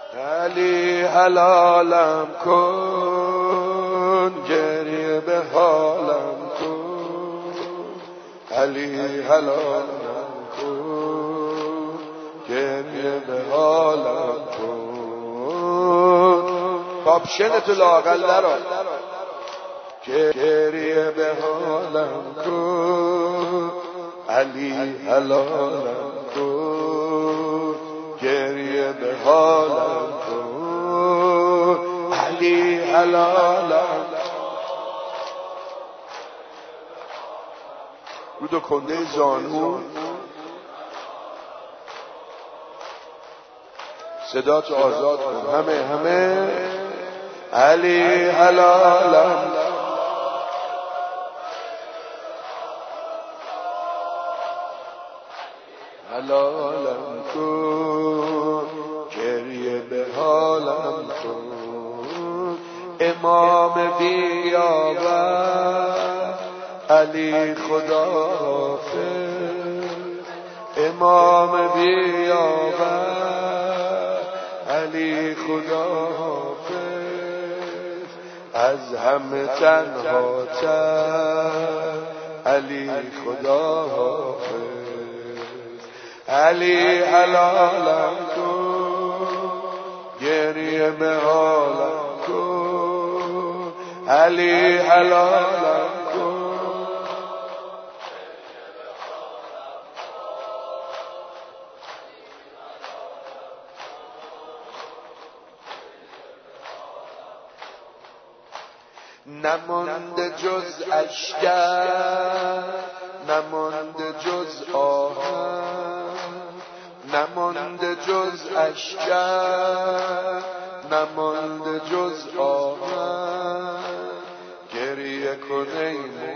علی حلالم کن، گریه به حالم کن. علی حلالم کن، گریه به حالم کن. کاپشن تو لاغل نرو. گریه به حالم کن، علی حلالم کن، گریه به حالم کن. علی حلالم. رو دو کنده زانو صدا تو آزاد کن. همه علی حلالم. حلالم کن، گریه به حالم کن. امام بیاور علی خدا حافظ. امام بیاور علی خدا حافظ. از همه تنها تر علی خدا حافظ. علی حلالم کن، گریه به حالم کن. علی حلالم کن. نمانده جز اشکر، نمانده جز آهن، نمانده جز اشکر، نمانده جز آهن. گریه کن ای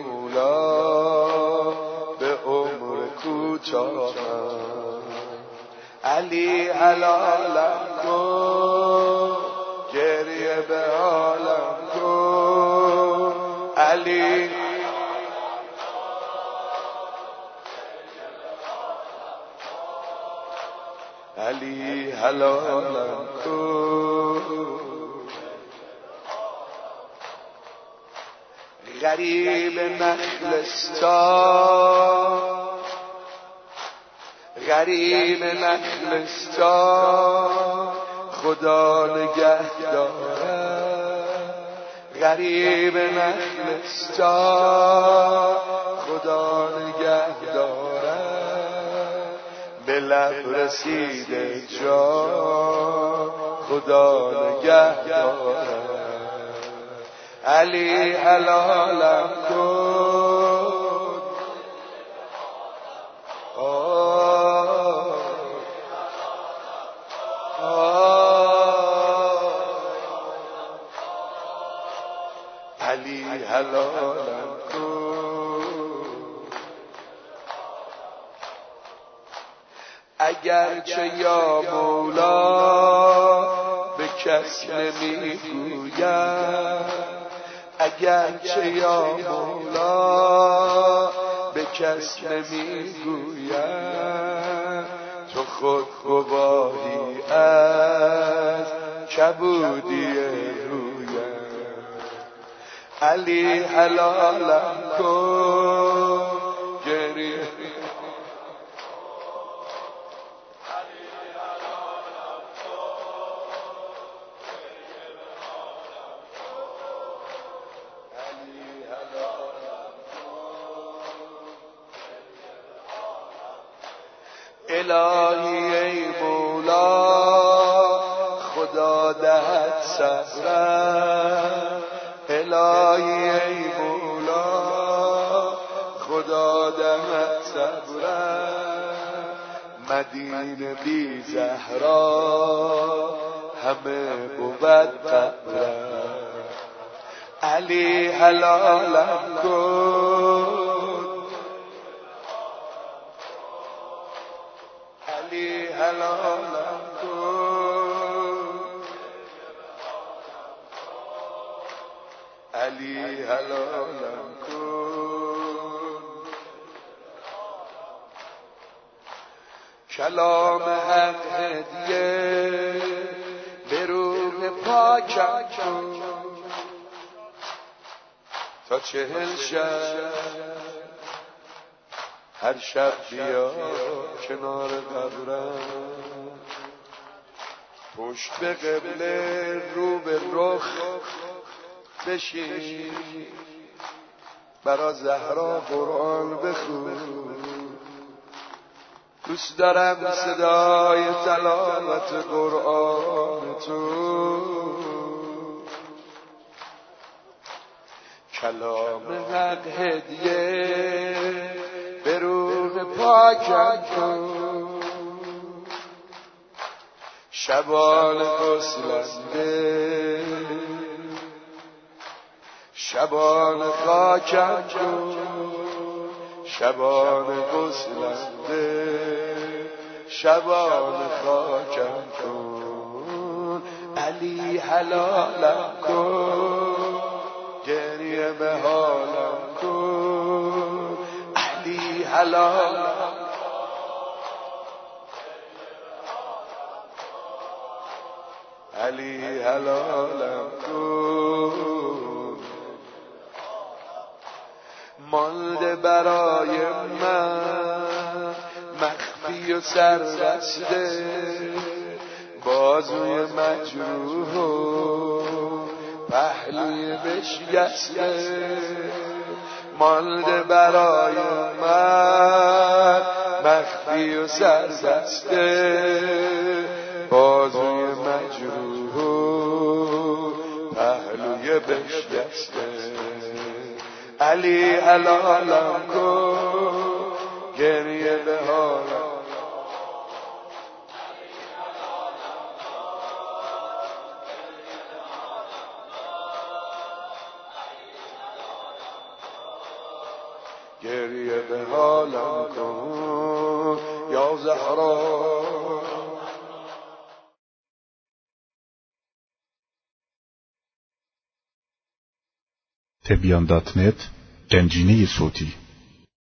مولا به عمر کوتاهم. علی حلالم کن، گریه به حالم کن. علی علی حلالم کن. غریب نخلستان، غریب نخلستان خدا نگه دارد. غریب نخلستان خدا نگه دارد. به لب رسیده جان خدا نگه دارد. علی حلالم کن. علی حلالم کن. اگرچه یا مولا به کس نمیگویم، اگرچه یا مولا به کس نمیگویم، تو خود گواهی از کبودی رویم. علی حلالم کن، گریه الهی ای مولا خدا دهد صبرم. الهی ای مولا خدا دهد صبرم. مدینه بی زهرا همه بود قبرم. علی حلالم کن، علی حلالم کن. علی حلالم کن. کلام حق هدیه پاکم کن تا 40 شب هر شب بیا کنار قبرم پشت به قبله رو به رخ بشین برا زهرا قرآن بخون دوست دارم صدای تلاوت قرآن تو کلام حق هدیه به روح پاکم کن شبان گسلنده شبان خاکم کن شبان گسلنده شبان خاکم کن علی حلالم کن گریه به حالم کن علی حلالم علی حلالم کن مانده برای من مخفی و سربسته بازوی مجروح و پهلوی بشکسته مانده برای من مخفی و سربسته بازوی مجروح و پهلوی بشکسته علی حلالم کن گریه به حالم گریه به حالم کن یا زهرا تبیان.net گنجینه صوتی